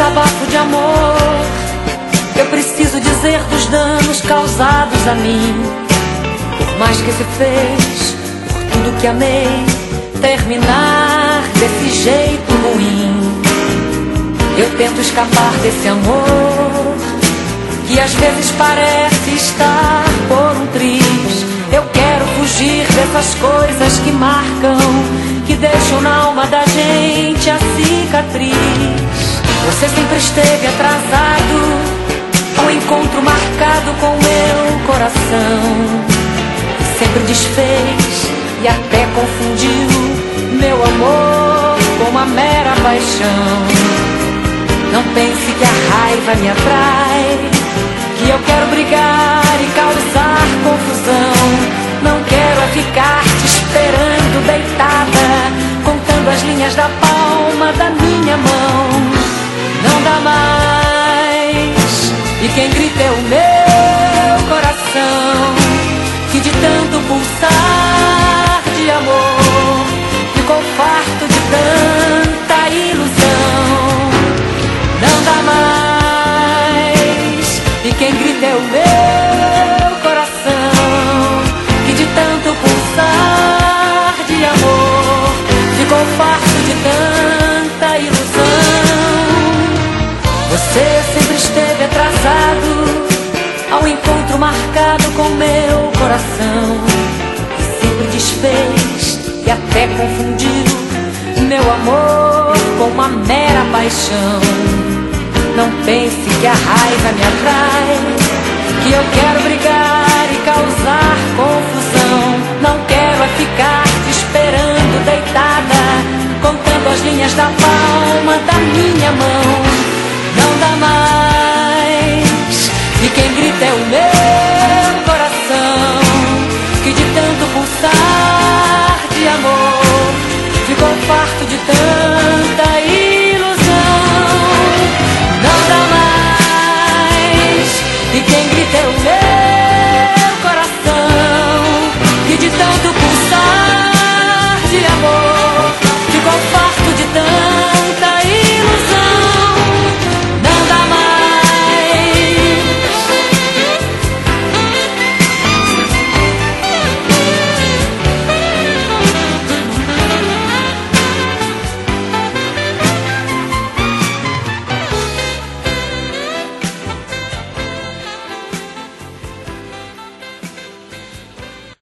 desabafo de amor. Eu preciso dizer dos danos causados a mim. Por mais que se fez, por tudo que amei, terminar desse jeito ruim. Eu tento escapar desse amor que às vezes parece estar por um triz. Eu quero fugir dessas coisas que marcam, que deixam na alma da gente a cicatriz. Você sempre esteve atrasado ao encontro marcado com meu coração. Sempre desfez e até confundiu meu amor com uma mera paixão. Não pense que a raiva me atrai, que eu quero brigar e causar confusão. Não quero é ficar te esperando deitada, contando as linhas da palma da minha mão. Não dá mais, e quem grita é o meu coração, que de tanto pulsar de amor ficou farto de tanta ilusão. Não dá mais, e quem grita é o meu coração, que de tanto pulsar de amor ficou farto de tanta ilusão. Você sempre esteve atrasado ao encontro marcado com meu coração, e sempre desfez e até confundiu meu amor com uma mera paixão. Não pense que a raiva me atrai, que eu quero brigar e causar confusão. Não quero é ficar te esperando deitada, contando as linhas da palma da minha mão. Não dá mais, e quem grita é o meu